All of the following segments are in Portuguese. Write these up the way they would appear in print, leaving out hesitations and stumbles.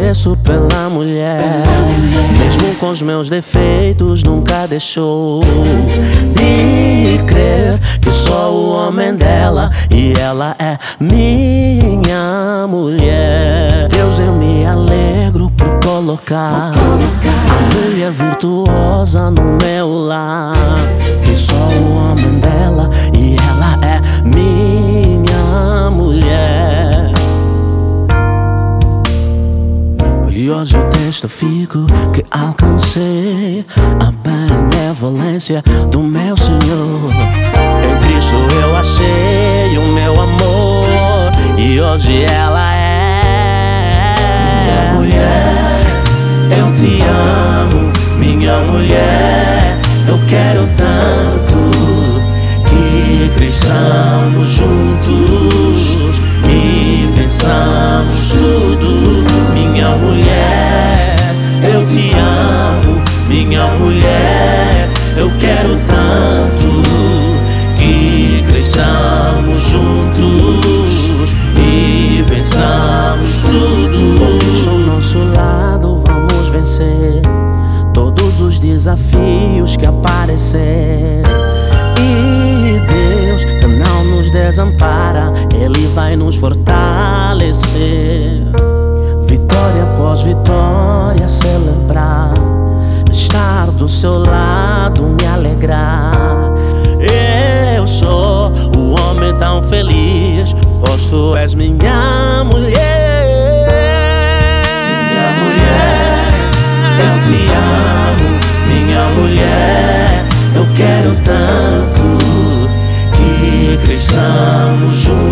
agradeço pela mulher. Mesmo com os meus defeitos, nunca deixou de crer que sou o homem dela e ela é minha mulher. Deus, eu me alegro por colocar a mulher virtuosa no meu lar. Que sou o homem dela e ela é minha mulher. E hoje eu testifico que alcancei a benevolência do meu Senhor. Em Cristo eu achei o meu amor e hoje ela é minha mulher. Eu te amo, minha mulher. Eu quero tanto que cresçamos juntos e vençamos tudo. Minha mulher, eu te amo, minha mulher. Eu quero tanto que cresçamos juntos e vençamos tudo. Cristo ao nosso lado, vamos vencer todos os desafios que aparecer. E Deus, que não nos desampara, Ele vai nos fortalecer. Vitória após vitória celebrar, estar do seu lado me alegrar. Eu sou o homem tão feliz, pois tu és minha mulher. Minha mulher, eu te amo, minha mulher. Eu quero tanto que cresçamos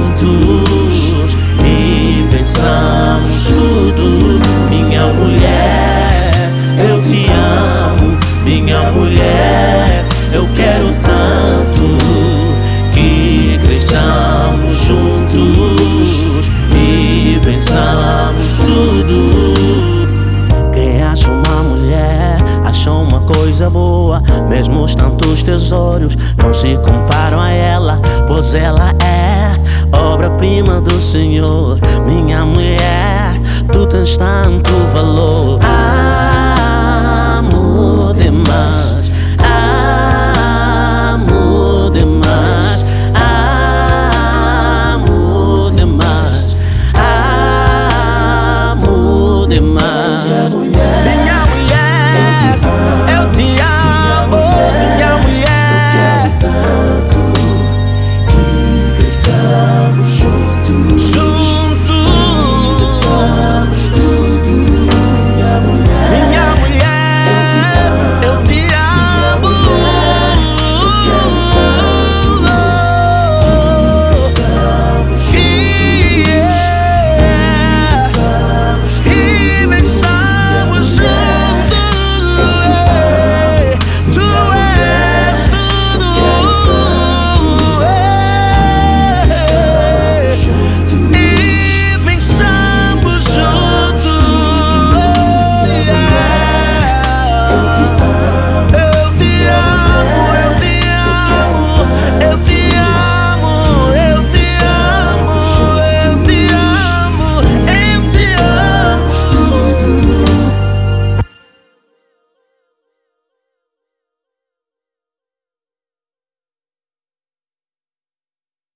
juntos e vençamos tudo. Minha mulher, eu te amo, minha mulher. Eu quero tanto que cresçamos juntos e vençamos tudo. Quem acha uma mulher, acha uma coisa boa. Mesmo os tantos tesouros não se comparam a ela, pois ela é obra-prima do Senhor. Minha mulher, tu tens tanto valor.